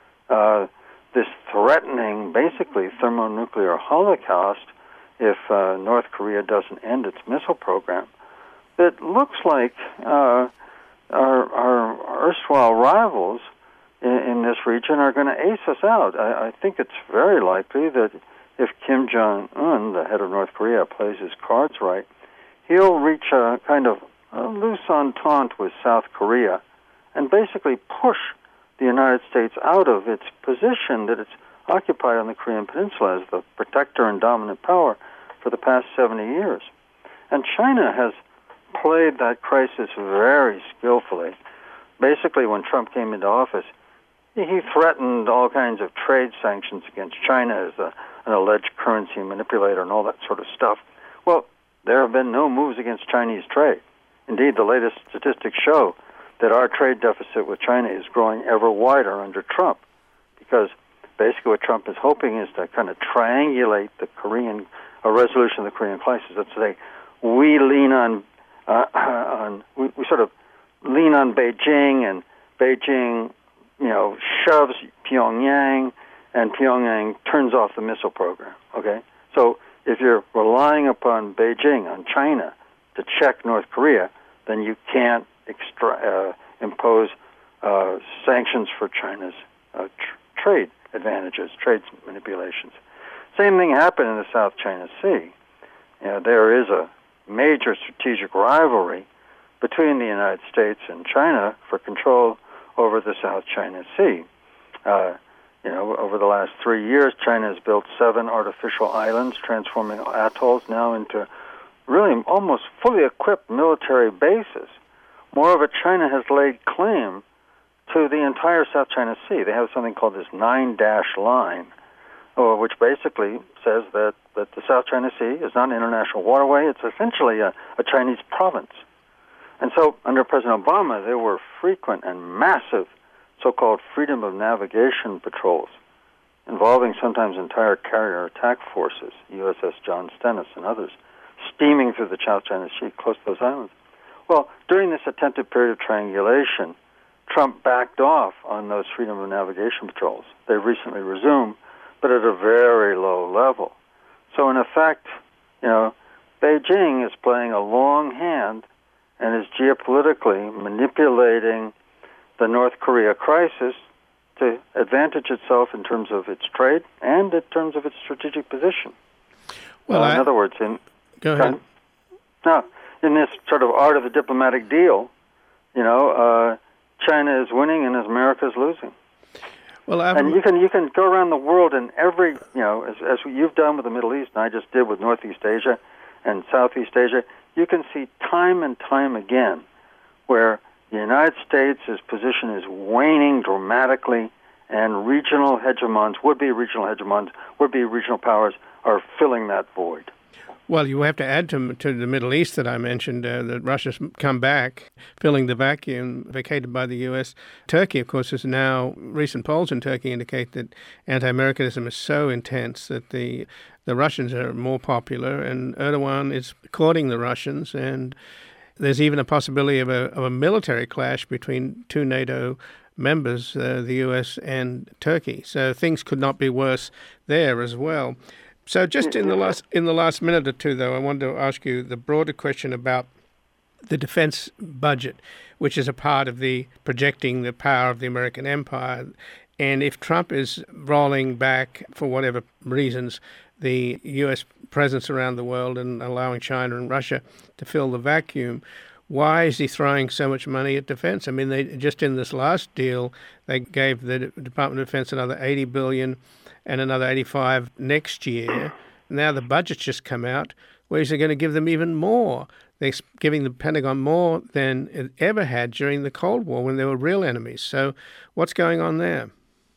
uh, this threatening, basically, thermonuclear holocaust if uh, North Korea doesn't end its missile program. It looks like uh, our, our erstwhile rivals in, in this region are going to ace us out. I, I think it's very likely that if Kim Jong-un, the head of North Korea, plays his cards right, he'll reach a kind of a loose entente with South Korea and basically push the United States out of its position that it's occupied on the Korean Peninsula as the protector and dominant power for the past seventy years. And China has played that crisis very skillfully. Basically, when Trump came into office, he threatened all kinds of trade sanctions against China as a, an alleged currency manipulator and all that sort of stuff. Well, there have been no moves against Chinese trade. Indeed, the latest statistics show that our trade deficit with China is growing ever wider under Trump, because basically what Trump is hoping is to kind of triangulate the Korean, a resolution of the Korean crisis. Let's say we lean on, uh, on we, we sort of lean on Beijing, and Beijing, you know, shoves Pyongyang, and Pyongyang turns off the missile program. Okay, so if you're relying upon Beijing, on China, to check North Korea, then you can't extra, uh, impose uh, sanctions for China's uh, tr- trade advantages, trade manipulations. Same thing happened in the South China Sea. You know, there is a major strategic rivalry between the United States and China for control over the South China Sea. Uh, you know, over the last three years, China has built seven artificial islands, transforming atolls now into really almost fully equipped military bases. Moreover, China has laid claim to the entire South China Sea. They have something called this nine-dash line, or which basically says that, that the South China Sea is not an international waterway. It's essentially a, a Chinese province. And so under President Obama, there were frequent and massive so-called freedom of navigation patrols involving sometimes entire carrier attack forces, U S S John Stennis and others, steaming through the South China Sea close to those islands. Well, during this attempted period of triangulation, Trump backed off on those freedom of navigation patrols. They recently resumed, but at a very low level. So in effect, you know, Beijing is playing a long hand and is geopolitically manipulating the North Korea crisis to advantage itself in terms of its trade and in terms of its strategic position. Well, uh, I, in other words, in go ahead. Now, in this sort of art of the diplomatic deal, you know, uh, China is winning and America is losing. Well, I've, and you can you can go around the world and every, you know, as, as you've done with the Middle East, and I just did with Northeast Asia and Southeast Asia, you can see time and time again where the United States' position is waning dramatically, and regional hegemons, would-be regional hegemons, would-be regional powers are filling that void. Well, you have to add to, to the Middle East that I mentioned, uh, that Russia's come back, filling the vacuum vacated by the U S. Turkey, of course, is now, recent polls in Turkey indicate that anti-Americanism is so intense that the the Russians are more popular, and Erdogan is courting the Russians, and there's even a possibility of a, of a military clash between two NATO members, uh, the U S and Turkey. So things could not be worse there as well. So just in the last in the last minute or two, though, I wanted to ask you the broader question about the defense budget, which is a part of the projecting the power of the American empire. And if Trump is rolling back, for whatever reasons, the U S presence around the world and allowing China and Russia to fill the vacuum, why is he throwing so much money at defense? I mean, they just in this last deal, they gave the Department of Defense another eighty billion dollars and another eighty-five next year. Now the budget's just come out. Where is he going to give them even more? They're giving the Pentagon more than it ever had during the Cold War when they were real enemies. So what's going on there?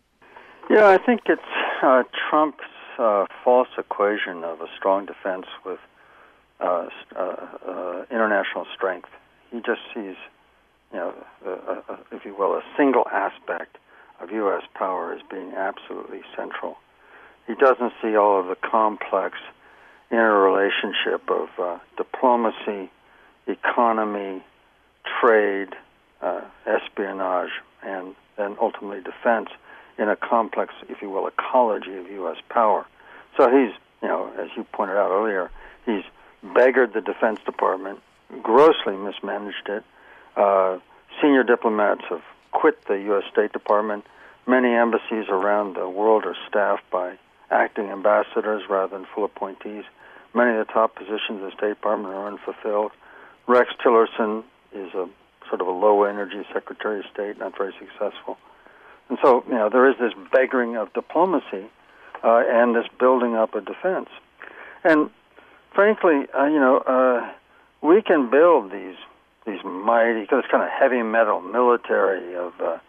Yeah, I think it's uh, Trump's uh, false equation of a strong defense with uh, uh, uh, international strength. He just sees, you know, uh, uh, if you will, a single aspect of U S power as being absolutely central. He doesn't see all of the complex interrelationship of uh, diplomacy, economy, trade, uh, espionage, and then ultimately defense in a complex, if you will, ecology of U S power. So he's, you know, as you pointed out earlier, he's beggared the Defense Department, grossly mismanaged it. Uh, senior diplomats have quit the U S State Department. Many embassies around the world are staffed by acting ambassadors rather than full appointees. Many of the top positions in the State Department are unfulfilled. Rex Tillerson is a sort of a low-energy Secretary of State, not very successful. And so, you know, there is this beggaring of diplomacy uh, and this building up of defense. And frankly, uh, you know, uh, we can build these these mighty, because it's kind of heavy metal military of uh,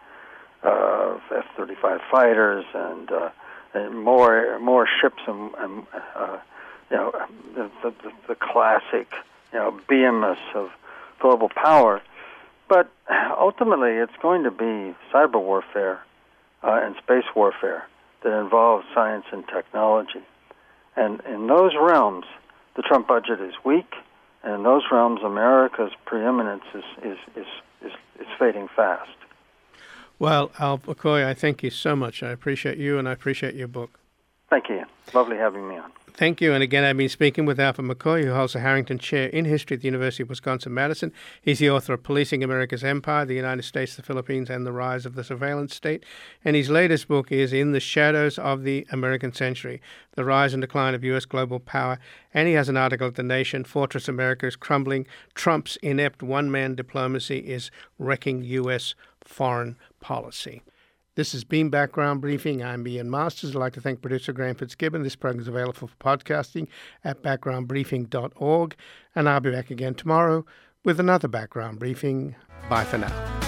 uh, F thirty-five fighters and, uh, and more more ships and, and uh, you know the, the the classic you know behemoths of global power. But ultimately, it's going to be cyber warfare uh, and space warfare that involves science and technology. And in those realms, the Trump budget is weak. And in those realms, America's preeminence is, is, is, is, is fading fast. Well, Al McCoy, I thank you so much. I appreciate you, and I appreciate your book. Thank you, Ian. Lovely having me on. Thank you. And again, I've been speaking with Alfred McCoy, who holds a Harrington Chair in History at the University of Wisconsin-Madison. He's the author of Policing America's Empire, the United States, the Philippines, and the Rise of the Surveillance State. And his latest book is In the Shadows of the American Century, The Rise and Decline of U S Global Power. And he has an article at The Nation, Fortress America is Crumbling. Trump's inept one-man diplomacy is wrecking U S foreign policy. This has been Background Briefing. I'm Ian Masters. I'd like to thank producer Graham Fitzgibbon. This program is available for podcasting at background briefing dot org. And I'll be back again tomorrow with another Background Briefing. Bye for now.